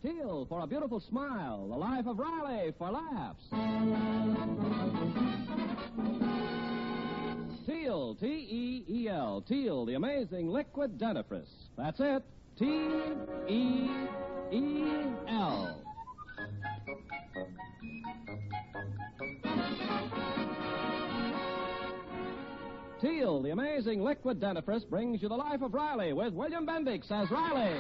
Teal for a beautiful smile. The Life of Riley for laughs. Teal, T-E-E-L. Teal, the amazing liquid dentifrice. That's it. T-E-E-L. Teal, the amazing liquid dentifrice, brings you The Life of Riley with William Bendix as Riley.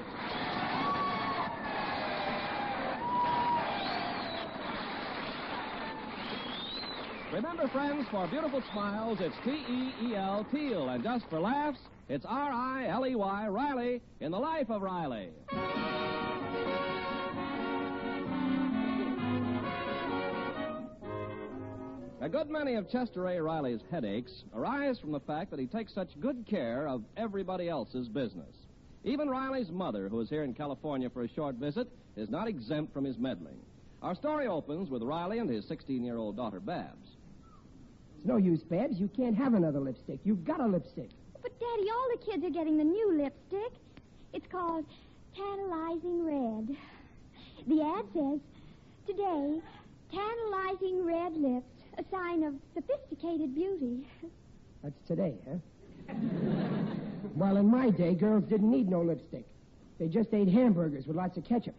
Remember, friends, for beautiful smiles, it's T-E-E-L, Teal, and just for laughs, it's R-I-L-E-Y, Riley, in The Life of Riley. A good many of Chester A. Riley's headaches arise from the fact that he takes such good care of everybody else's business. Even Riley's mother, who is here in California for a short visit, is not exempt from his meddling. Our story opens with Riley and his 16-year-old daughter, Babs. It's no use, Babs. You can't have another lipstick. You've got a lipstick. But, Daddy, all the kids are getting the new lipstick. It's called Tantalizing Red. The ad says, today, tantalizing red lips, a sign of sophisticated beauty. That's today, huh? While in my day, girls didn't need no lipstick. They just ate hamburgers with lots of ketchup.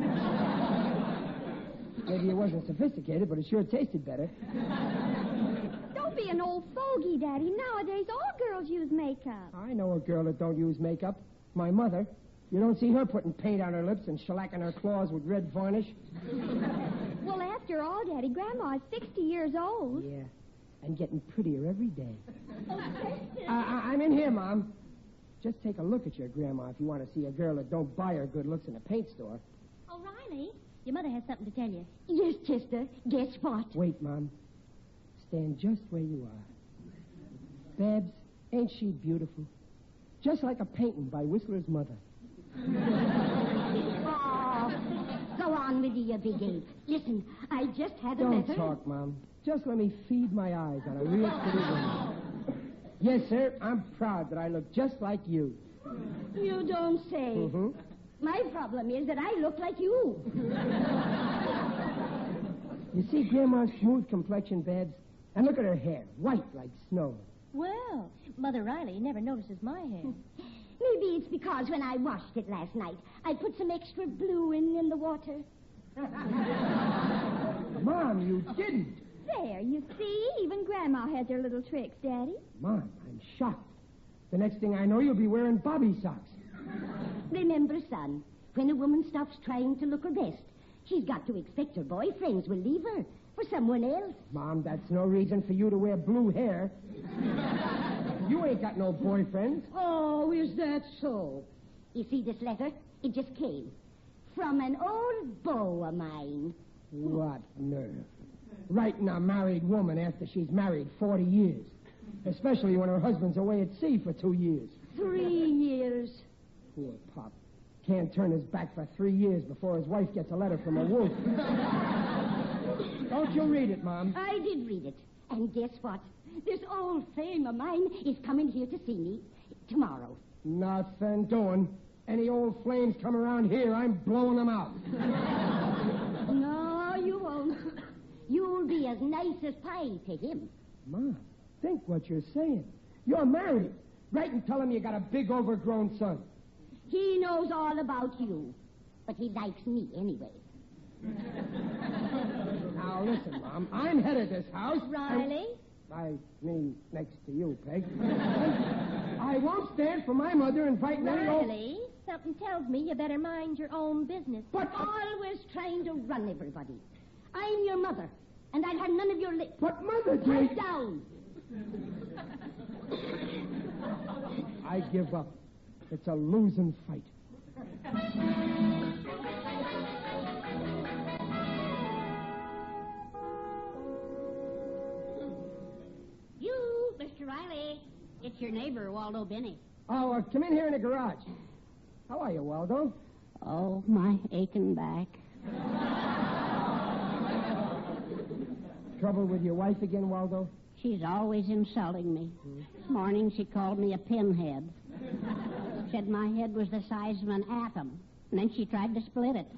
Maybe it wasn't sophisticated, but it sure tasted better. Don't be an old fogey, Daddy. Nowadays, all girls use makeup. I know a girl that don't use makeup. My mother. You don't see her putting paint on her lips and shellacking her claws with red varnish. Well, after all, Daddy, Grandma's 60 years old. Yeah, and getting prettier every day. I'm in here, Mom. Just take a look at your Grandma if you want to see a girl that don't buy her good looks in a paint store. Oh, Riley, your mother has something to tell you. Yes, Chester. Guess what? Wait, Mom. Stand just where you are. Babs, ain't she beautiful? Just like a painting by Whistler's mother. Oh, go on with you, big ape. Listen, I just had a letter. Don't talk, Mom. Just let me feed my eyes on a real pretty woman. Yes, sir, I'm proud that I look just like you. You don't say. Mm-hmm. My problem is that I look like you. You see Grandma's smooth complexion, Babs? And look at her hair, white like snow. Well, Mother Riley never notices my hair. Maybe it's because when I washed it last night, I put some extra blue in the water. Mom, you didn't. There, you see? Even Grandma has her little tricks, Daddy. Mom, I'm shocked. The next thing I know, you'll be wearing bobby socks. Remember, son, when a woman stops trying to look her best, she's got to expect her boyfriends will leave her for someone else. Mom, that's no reason for you to wear blue hair. You ain't got no boyfriend. Oh, is that so? You see this letter? It just came. From an old beau of mine. What nerve. Writing a married woman after she's married 40 years. Especially when her husband's away at sea for 2 years. 3 years. Poor Pop. Can't turn his back for 3 years before his wife gets a letter from a wolf. Don't you read it, Mom. I did read it. And guess what? This old flame of mine is coming here to see me tomorrow. Nothing doing. Any old flames come around here, I'm blowing them out. No, you won't. You'll be as nice as pie to him. Mom, think what you're saying. You're married. Write and tell him you got a big overgrown son. He knows all about you, but he likes me anyway. Now, listen, Mom. I'm head of this house. Riley? I mean, next to you, Peg. I won't stand for my mother inviting any old... Riley, something tells me you better mind your own business. But always trying to run everybody. I'm your mother, and I'll have none of your lips. But, Mother, Pipe dear... down. I give up. It's a losing fight. You, Mr. Riley. It's your neighbor, Waldo Benny. Oh, come in here in the garage. How are you, Waldo? Oh, my aching back. Trouble with your wife again, Waldo? She's always insulting me. This morning she called me a pinhead. Said my head was the size of an atom. and then she tried to split it.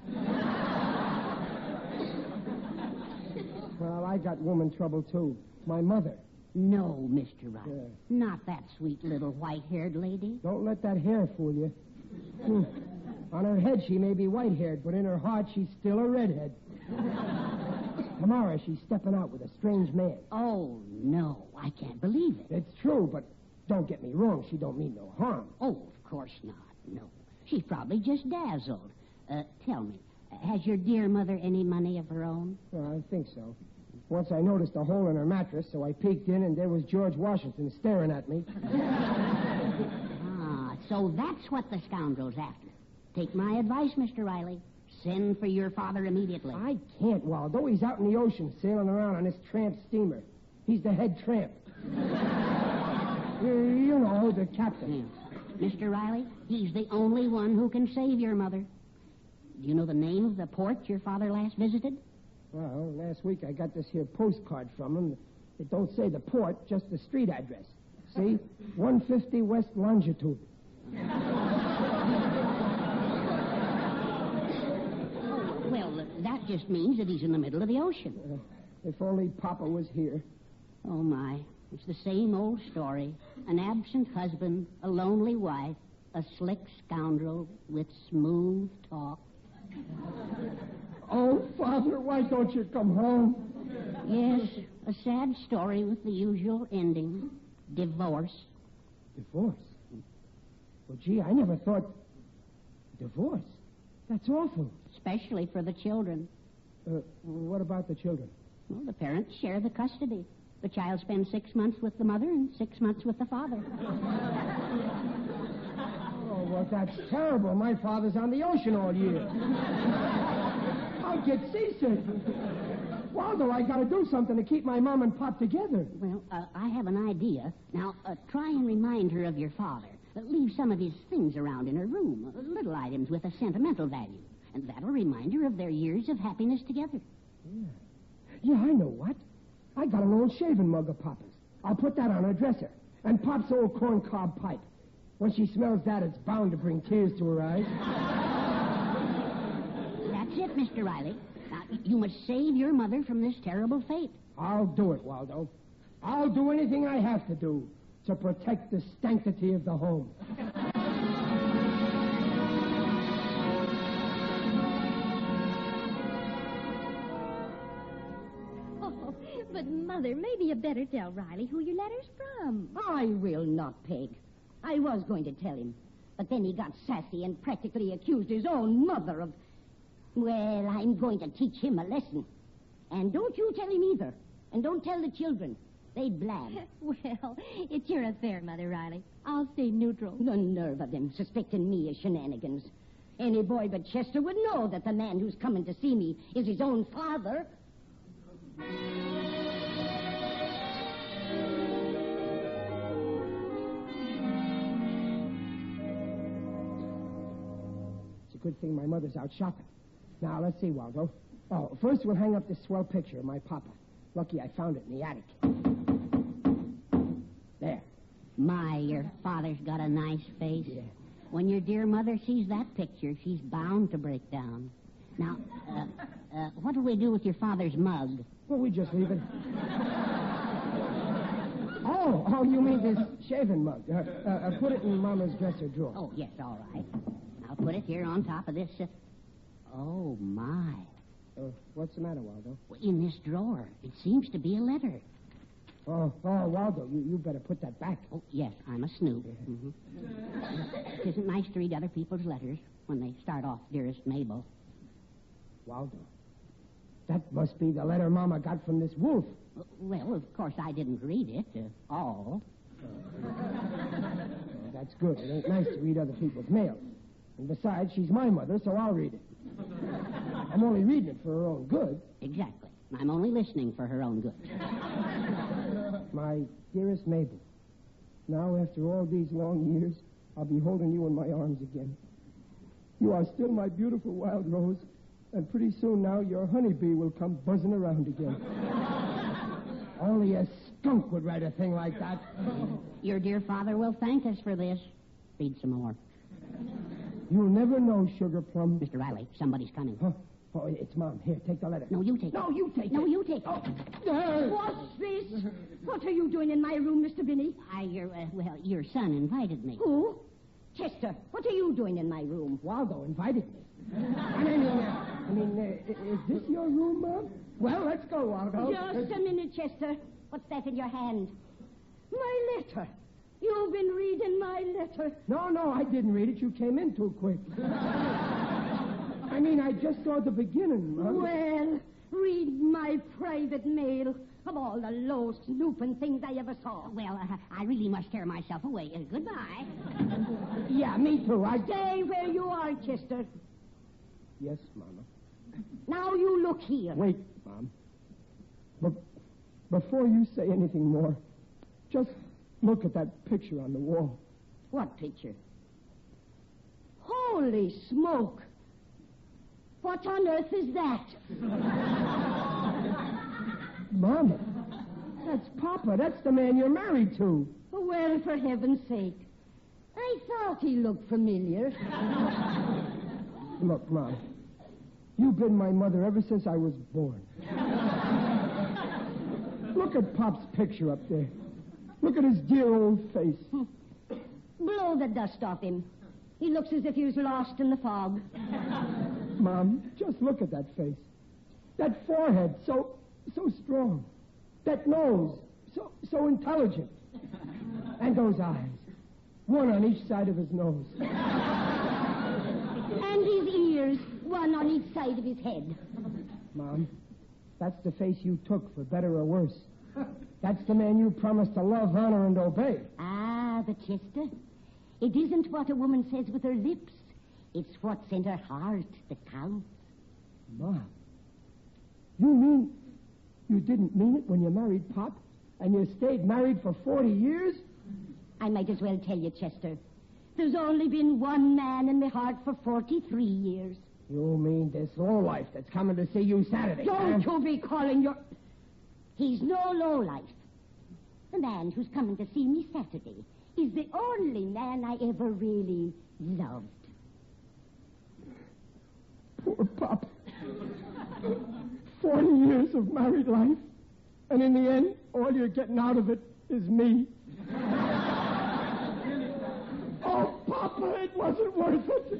Well, I got woman trouble, too. My mother. No, Mr. Riley. Not that sweet little white-haired lady. Don't let that hair fool you. On her head, she may be white-haired, but in her heart, she's still a redhead. Tomorrow, she's stepping out with a strange man. Oh, no, I can't believe it. It's true, but don't get me wrong. She don't mean no harm. Oh, of course not, no. She's probably just dazzled. Tell me, has your dear mother any money of her own? Well, I think so. Once I noticed a hole in her mattress, so I peeked in, and there was George Washington staring at me. So that's what the scoundrel's after. Take my advice, Mr. Riley. Send for your father immediately. I can't, Waldo. He's out in the ocean sailing around on this tramp steamer. He's the head tramp. You know, the captain. Yeah. Mr. Riley, he's the only one who can save your mother. Do you know the name of the port your father last visited? Well, last week I got this here postcard from him. It don't say the port, just the street address. See? 150 West Longitude. Well, that just means that he's in the middle of the ocean. If only Papa was here. Oh, my. It's the same old story. An absent husband, a lonely wife, a slick scoundrel with smooth talk. Oh, Father, why don't you come home? Yes, a sad story with the usual ending. Divorce. Divorce? Well, gee, I never thought... Divorce? That's awful. Especially for the children. What about the children? Well, the parents share the custody. The child spends 6 months with the mother and 6 months with the father. Oh, well, that's terrible. My father's on the ocean all year. I'll get seasick. Waldo, I got to do something to keep my mom and pop together. Well, I have an idea. Now, try and remind her of your father. Leave some of his things around in her room, little items with a sentimental value. And that'll remind her of their years of happiness together. Yeah, I know what. I got an old shaving mug of Papa's. I'll put that on her dresser. And Pop's old corncob pipe. When she smells that, it's bound to bring tears to her eyes. That's it, Mr. Riley. Now, you must save your mother from this terrible fate. I'll do it, Waldo. I'll do anything I have to do to protect the sanctity of the home. Oh, but, Mother, maybe you better tell Riley who your letter's from. I will not, Peg. I was going to tell him, but then he got sassy and practically accused his own mother of... Well, I'm going to teach him a lesson. And don't you tell him either. And don't tell the children. They blab. Well, it's your affair, Mother Riley. I'll stay neutral. The nerve of them suspecting me of shenanigans. Any boy but Chester would know that the man who's coming to see me is his own father. It's a good thing my mother's out shopping. Now, let's see, Waldo. Oh, first we'll hang up this swell picture of my papa. Lucky I found it in the attic. There. My, your father's got a nice face. Yeah. When your dear mother sees that picture, she's bound to break down. Now, what do we do with your father's mug? Well, we just leave it. Oh, you mean this shaving mug. Put it in Mama's dresser drawer. Oh, yes, all right. I'll put it here on top of this. Oh, my. What's the matter, Waldo? Well, in this drawer, it seems to be a letter. Oh, Waldo, you better put that back. Oh, yes, I'm a snoop. Mm-hmm. It isn't nice to read other people's letters when they start off, Dearest Mabel. Waldo, that must be the letter Mama got from this wolf. Well, of course, I didn't read it, all. That's good. It ain't nice to read other people's mail. And besides, she's my mother, so I'll read it. I'm only reading it for her own good. Exactly. I'm only listening for her own good. My dearest Mabel, now after all these long years, I'll be holding you in my arms again. You are still my beautiful wild rose, and pretty soon now your honeybee will come buzzing around again. Only a skunk would write a thing like that. Your dear father will thank us for this. Read some more. You'll never know, Sugar Plum. Mr. Riley, somebody's coming. Huh? Oh, it's Mom. Here, take the letter. No, you take it. No, you take it. No, you take it. What's this? What are you doing in my room, Mr. Binney? Your son invited me. Who? Chester, what are you doing in my room? Waldo invited me. I mean, is this your room, Mom? Well, let's go, Waldo. Just a minute, Chester. What's that in your hand? My letter. You've been reading my letter. No, I didn't read it. You came in too quick. I mean, I just saw the beginning, Mom. Well, read my private mail of all the low snooping things I ever saw. Well, I really must tear myself away. Goodbye. Yeah, me too. Stay where you are, Chester. Yes, Mama. Now you look here. Wait, Mom. Before you say anything more, just look at that picture on the wall. What picture? Holy smoke. What on earth is that? Mama, that's Papa. That's the man you're married to. Well, for heaven's sake. I thought he looked familiar. Look, Mom, you've been my mother ever since I was born. Look at Pop's picture up there. Look at his dear old face. Blow the dust off him. He looks as if he was lost in the fog. Mom, just look at that face. That forehead, so strong. That nose, so intelligent. And those eyes, one on each side of his nose. And his ears, one on each side of his head. Mom, that's the face you took, for better or worse. That's the man you promised to love, honor, and obey. Ah, but Chester, it isn't what a woman says with her lips. It's what's in her heart that counts. Mom, you mean you didn't mean it when you married Pop? And you stayed married for 40 years? I might as well tell you, Chester. There's only been one man in my heart for 43 years. You mean this lowlife that's coming to see you Saturday? Don't you be calling your... He's no lowlife. The man who's coming to see me Saturday is the only man I ever really loved. Poor Pop. 40 years of married life, and in the end, all you're getting out of it is me. Oh, Papa, it wasn't worth it.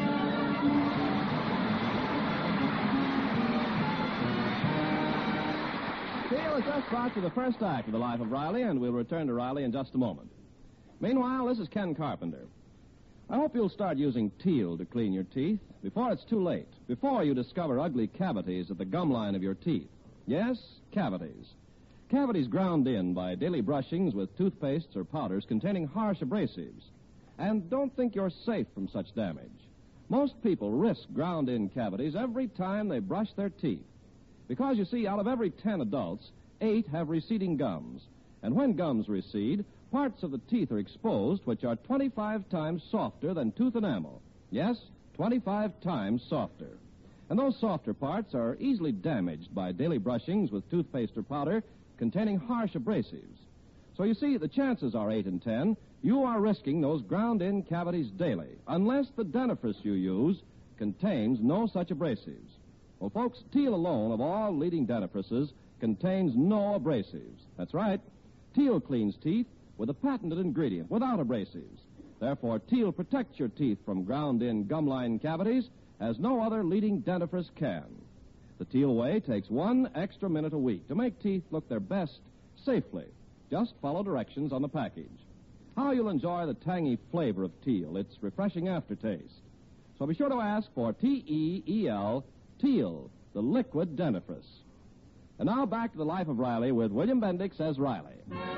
Teal has just brought you the first act of The Life of Riley, and we'll return to Riley in just a moment. Meanwhile, this is Ken Carpenter. I hope you'll start using Teal to clean your teeth before it's too late, before you discover ugly cavities at the gum line of your teeth. Yes, cavities. Cavities ground in by daily brushings with toothpastes or powders containing harsh abrasives. And don't think you're safe from such damage. Most people risk ground-in cavities every time they brush their teeth. Because, you see, out of every 10 adults, 8 have receding gums. And when gums recede, parts of the teeth are exposed which are 25 times softer than tooth enamel. Yes, 25 times softer. And those softer parts are easily damaged by daily brushings with toothpaste or powder containing harsh abrasives. So you see, the chances are 8 in 10 you are risking those ground-in cavities daily, unless the dentifrice you use contains no such abrasives. Well, folks, Teal alone of all leading dentifrices contains no abrasives. That's right. Teal cleans teeth with a patented ingredient without abrasives. Therefore, Teal protects your teeth from ground-in gum-line cavities as no other leading dentifrice can. The Teal way takes 1 extra minute a week to make teeth look their best safely. Just follow directions on the package. How you'll enjoy the tangy flavor of Teal, its refreshing aftertaste. So be sure to ask for T-E-E-L, Teal, the liquid dentifrice. And now back to The Life of Riley with William Bendix as Riley.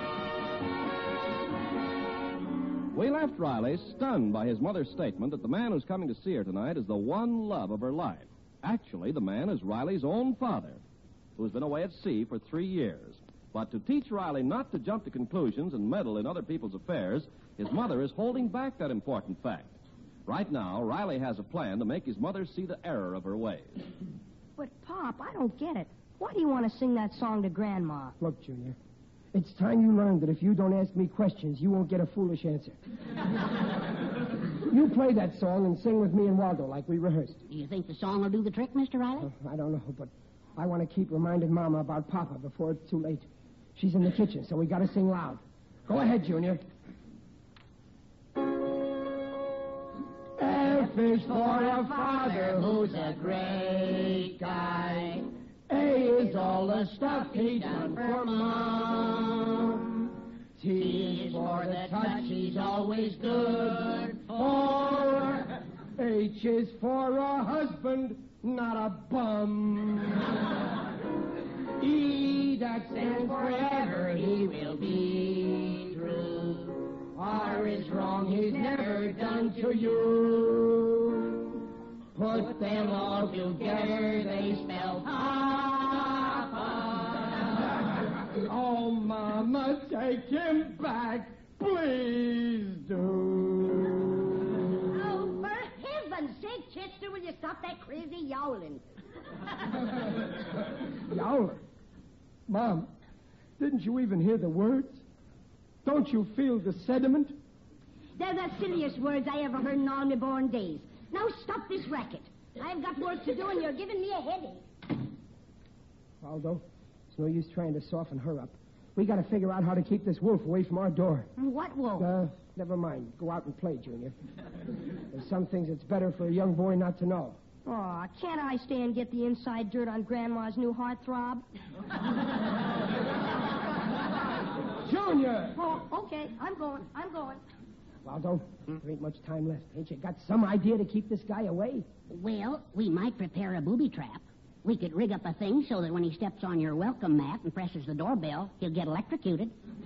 We left Riley stunned by his mother's statement that the man who's coming to see her tonight is the one love of her life. Actually, the man is Riley's own father, who's been away at sea for 3 years. But to teach Riley not to jump to conclusions and meddle in other people's affairs, his mother is holding back that important fact. Right now, Riley has a plan to make his mother see the error of her ways. But, Pop, I don't get it. Why do you want to sing that song to Grandma? Look, Junior, it's time you learned that if you don't ask me questions, you won't get a foolish answer. You play that song and sing with me and Waldo like we rehearsed. Do you think the song will do the trick, Mr. Riley? I don't know, but I want to keep reminding Mama about Papa before it's too late. She's in the kitchen, so we got to sing loud. Go ahead, Junior. F is for a father who's a great guy. A is all the stuff he done for Mom. T is for the touch he's always good for. H is for a husband, not a bum. E, that stands forever, he will be true. R is wrong, he's never done to you. Put them all together, they spell Papa. Oh, Mama, take him back, please do. Oh, for heaven's sake, Chester, will you stop that crazy yowling? Yowler? Mom, didn't you even hear the words? Don't you feel the sediment? They're the silliest words I ever heard in all my born days. Now stop this racket. I've got work to do, and you're giving me a headache. Waldo, it's no use trying to soften her up. We got to figure out how to keep this wolf away from our door. What wolf? Never mind. Go out and play, Junior. There's some things it's better for a young boy not to know. Aw, can't I stay and get the inside dirt on Grandma's new heartthrob? Junior! Oh, okay. I'm going. Waldo, there ain't much time left. Ain't you got some idea to keep this guy away? Well, we might prepare a booby trap. We could rig up a thing so that when he steps on your welcome mat and presses the doorbell, he'll get electrocuted.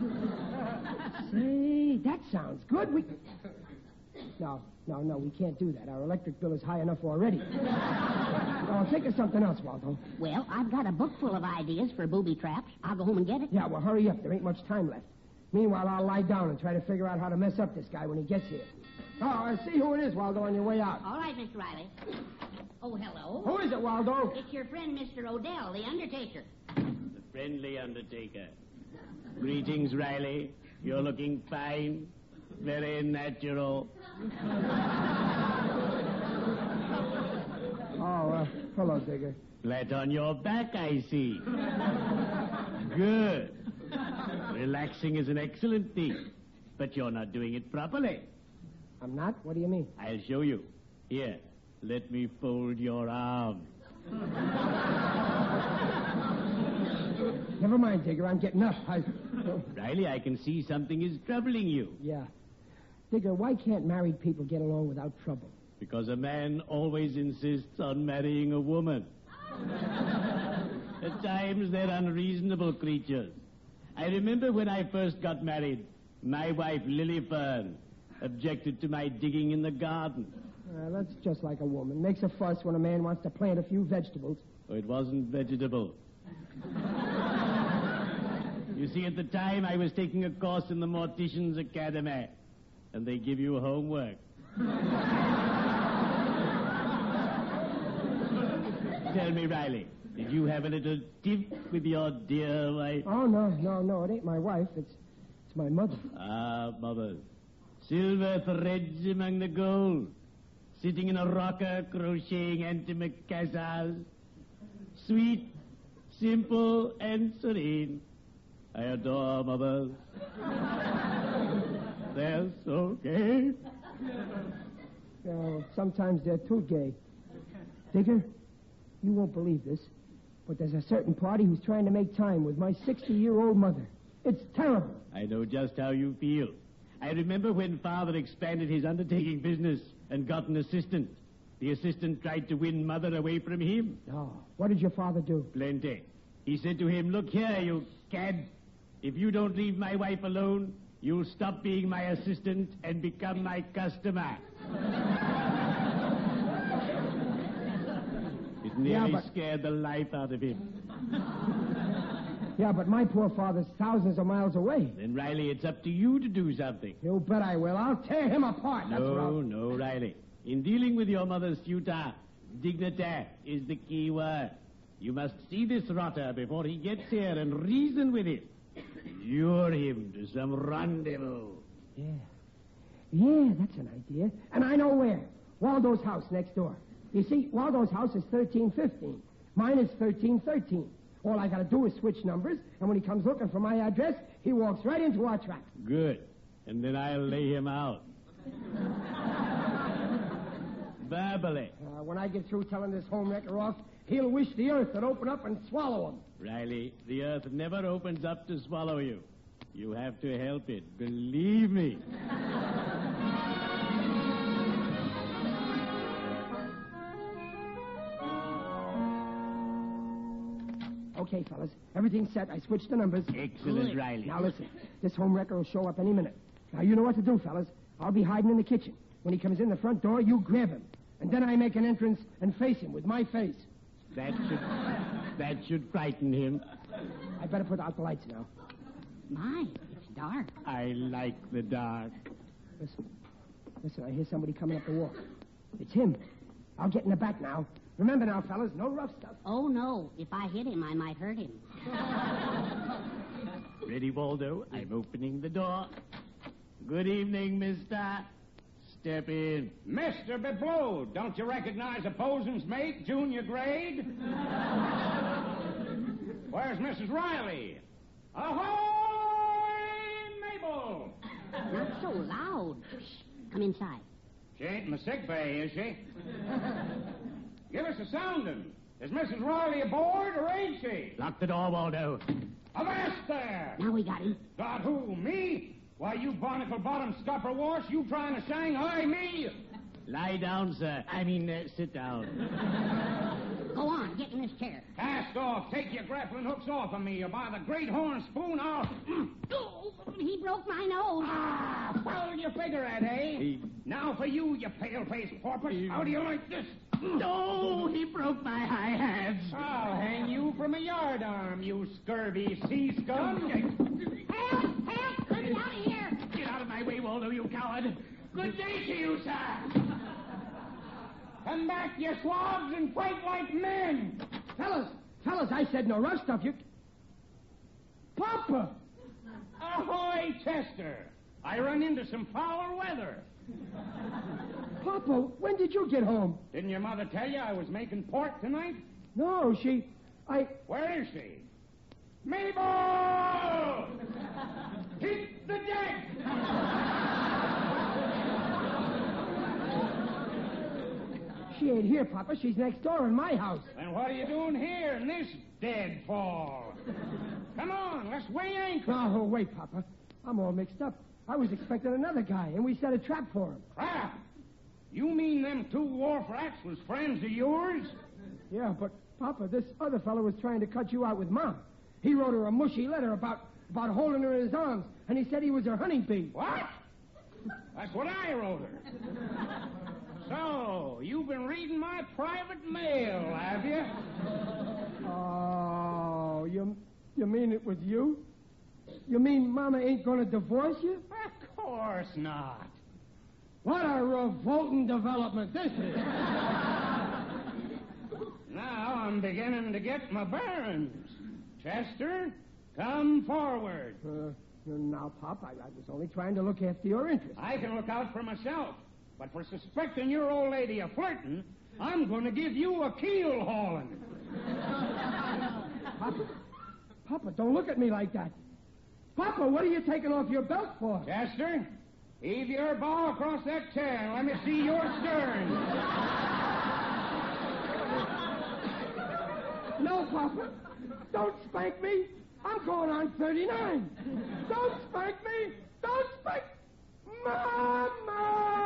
Say, that sounds good. No, we can't do that. Our electric bill is high enough already. No, think of something else, Waldo. Well, I've got a book full of ideas for booby traps. I'll go home and get it. Yeah, well, hurry up. There ain't much time left. Meanwhile, I'll lie down and try to figure out how to mess up this guy when he gets here. Oh, I see who it is, Waldo, on your way out. All right, Mr. Riley. Oh, hello. Who is it, Waldo? It's your friend, Mr. Odell, the undertaker. The friendly undertaker. Greetings, Riley. You're looking fine. Very natural. Oh, hello, Digger. Flat on your back, I see. Good. Relaxing is an excellent thing, but you're not doing it properly. I'm not? What do you mean? I'll show you. Here, let me fold your arms. Never mind, Digger. I'm getting up. Riley, I can see something is troubling you. Yeah. Digger, why can't married people get along without trouble? Because a man always insists on marrying a woman. At times, they're unreasonable creatures. I remember when I first got married, my wife, Lily Fern, objected to my digging in the garden. That's just like a woman. Makes a fuss when a man wants to plant a few vegetables. Oh, it wasn't vegetable. You see, at the time, I was taking a course in the Mortician's Academy, and they give you homework. Tell me, Riley, did you have a little tiff with your dear wife? Oh, no. It ain't my wife. It's my mother. Ah, mother. Silver threads among the gold. Sitting in a rocker, crocheting antimacassars. Sweet, simple, and serene. I adore mothers. They're so gay. Sometimes they're too gay. Digger, you won't believe this, but there's a certain party who's trying to make time with my 60-year-old mother. It's terrible. I know just how you feel. I remember when Father expanded his undertaking business and got an assistant. The assistant tried to win Mother away from him. Oh, what did your father do? Plenty. He said to him, "Look here, you cad. If you don't leave my wife alone, you'll stop being my assistant and become my customer." It nearly scared the life out of him. Yeah, but my poor father's thousands of miles away. Then, Riley, it's up to you to do something. You bet I will. I'll tear him apart. No, Riley. In dealing with your mother's suitor, dignity is the key word. You must see this rotter before he gets here and reason with him. Lure him to some rendezvous. Yeah, that's an idea. And I know where. Waldo's house next door. You see, Waldo's house is 1315. Mine is 1313. All I got to do is switch numbers, and when he comes looking for my address, he walks right into our trap. Good. And then I'll lay him out. Verbally. When I get through telling this homewrecker off, he'll wish the earth would open up and swallow him. Riley, the earth never opens up to swallow you. You have to help it. Believe me. Okay, fellas. Everything's set. I switched the numbers. Excellent, Riley. Now, listen. This homewrecker will show up any minute. Now, you know what to do, fellas. I'll be hiding in the kitchen. When he comes in the front door, you grab him. And then I make an entrance and face him with my face. That should frighten him. I better put out the lights now. My, it's dark. I like the dark. Listen, I hear somebody coming up the walk. It's him. I'll get in the back now. Remember now, fellas, no rough stuff. Oh, no. If I hit him, I might hurt him. Ready, Waldo? I'm opening the door. Good evening, mister. Step in. Mr. Biblow, don't you recognize a bosun's mate, junior grade? Where's Mrs. Riley? Ahoy, Mabel! Not so loud. Shh. Come inside. She ain't in the sick bay, is she? Give us a sounding. Is Mrs. Riley aboard, or ain't she? Lock the door, Waldo. Avast there! Now we got him. Got who, me? Why, you barnacle-bottom scupper wash, you trying to Shanghai me? Lie down, sir. Sit down. Go on, get in this chair. Cast off. Take your grappling hooks off of me, or by the great horn spoon, I'll... Oh, he broke my nose. Ah, fouled your figurehead, eh? Now for you, you pale-faced porpoise. How do you like this? No, he broke my high hats. I'll hang you from a yardarm, you scurvy sea scum. Help! Help! Let me out of here! Get out of my way, Waldo, you coward. Good day to you, sir. Come back, you swabs, and fight like men. Fellas, I said no rough stuff. Papa! Ahoy, Chester. I run into some foul weather. Papa, when did you get home? Didn't your mother tell you I was making port tonight? No, Where is she? Mabel! Hit the deck! She ain't here, Papa. She's next door in my house. Then what are you doing here in this deadfall? Come on, let's weigh anchor. Oh, wait, Papa. I'm all mixed up. I was expecting another guy, and we set a trap for him. Trap? You mean them two wharf rats was friends of yours? Yeah, but, Papa, this other fellow was trying to cut you out with Mom. He wrote her a mushy letter about holding her in his arms, and he said he was her honeybee. What? That's what I wrote her. So, you've been reading my private mail, have you? Oh, you mean it was you? You mean Mama ain't going to divorce you? Of course not. What a revolting development this is. Now I'm beginning to get my bearings. Chester, come forward. Now, Pop, I was only trying to look after your interests. I can look out for myself. But for suspecting your old lady of flirting, I'm going to give you a keel hauling. Papa, don't look at me like that. Papa, what are you taking off your belt for? Chester, heave your bow across that chair and let me see your stern. No, Papa. Don't spank me. I'm going on 39. Don't spank me. Don't spank... Mama!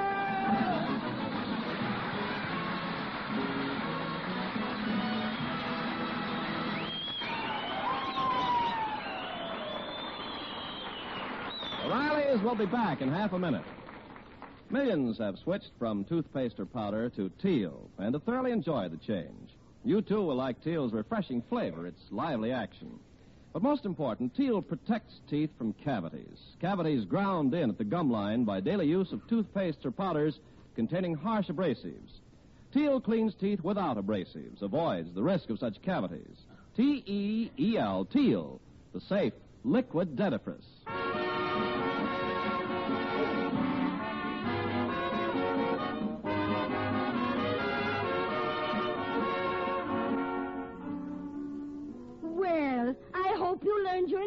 O'Reilly's will be back in half a minute. Millions have switched from toothpaste or powder to Teal and have thoroughly enjoyed the change. You, too, will like Teal's refreshing flavor, its lively action. But most important, Teal protects teeth from cavities. Cavities ground in at the gum line by daily use of toothpastes or powders containing harsh abrasives. Teal cleans teeth without abrasives, avoids the risk of such cavities. T-E-E-L, Teal, the safe liquid dentifrice.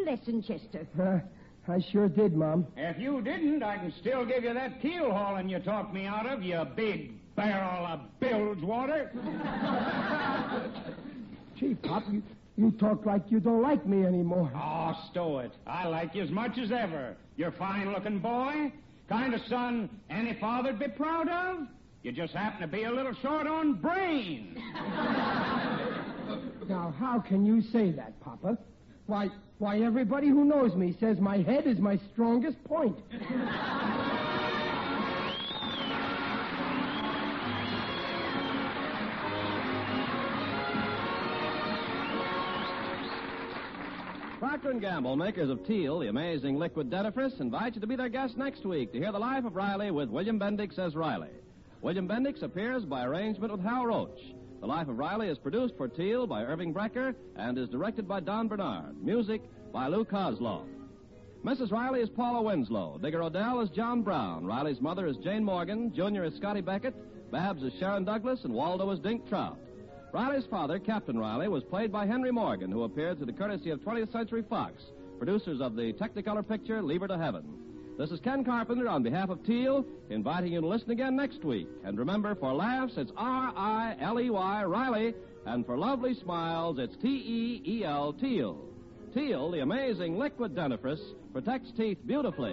lesson, Chester. I sure did, Mom. If you didn't, I can still give you that keel hauling you talked me out of, you big barrel of bilge water. Gee, Pop, you talk like you don't like me anymore. Oh, stow it. I like you as much as ever. You're a fine-looking boy. Kind of son any father'd be proud of. You just happen to be a little short on brains. Now, how can you say that, Papa? Why, everybody who knows me says my head is my strongest point. Procter & Gamble, makers of Teal, the amazing liquid dentifrice, invite you to be their guest next week to hear the life of Riley with William Bendix as Riley. William Bendix appears by arrangement with Hal Roach. The Life of Riley is produced for Teal by Irving Brecker and is directed by Don Bernard. Music by Lou Kozloff. Mrs. Riley is Paula Winslow. Digger Odell is John Brown. Riley's mother is Jane Morgan. Junior is Scotty Beckett. Babs is Sharon Douglas. And Waldo is Dink Trout. Riley's father, Captain Riley, was played by Henry Morgan, who appeared through the courtesy of 20th Century Fox, producers of the Technicolor picture Leave Her to Heaven. This is Ken Carpenter on behalf of Teal, inviting you to listen again next week. And remember, for laughs, it's R-I-L-E-Y, Riley, and for lovely smiles, it's T-E-E-L, Teal. Teal, the amazing liquid dentifrice, protects teeth beautifully.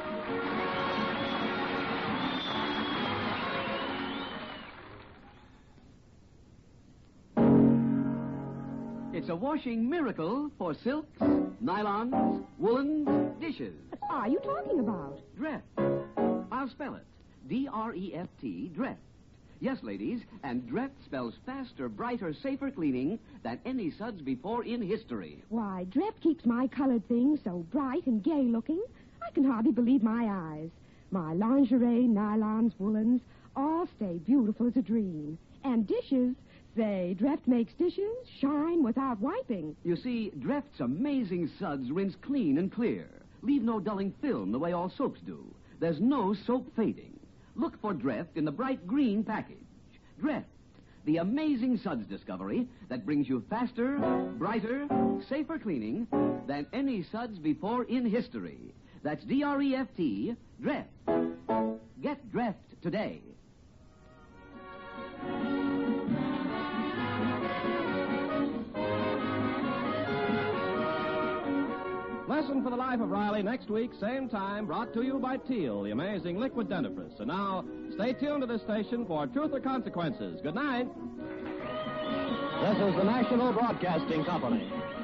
It's a washing miracle for silks, nylons, woolens, dishes. What are you talking about? Dreft. I'll spell it. D-R-E-F-T, Dreft. Yes, ladies, and Dreft spells faster, brighter, safer cleaning than any suds before in history. Why, Dreft keeps my colored things so bright and gay looking, I can hardly believe my eyes. My lingerie, nylons, woolens, all stay beautiful as a dream. And dishes, say, Dreft makes dishes shine without wiping. You see, Dreft's amazing suds rinse clean and clear. Leave no dulling film the way all soaps do. There's no soap fading. Look for Dreft in the bright green package. Dreft, the amazing suds discovery that brings you faster, brighter, safer cleaning than any suds before in history. That's D-R-E-F-T, Dreft. Get Dreft today. Lesson for the Life of Riley next week, same time, brought to you by Teal, the amazing liquid dentifrice. And now, stay tuned to this station for Truth or Consequences. Good night. This is the National Broadcasting Company.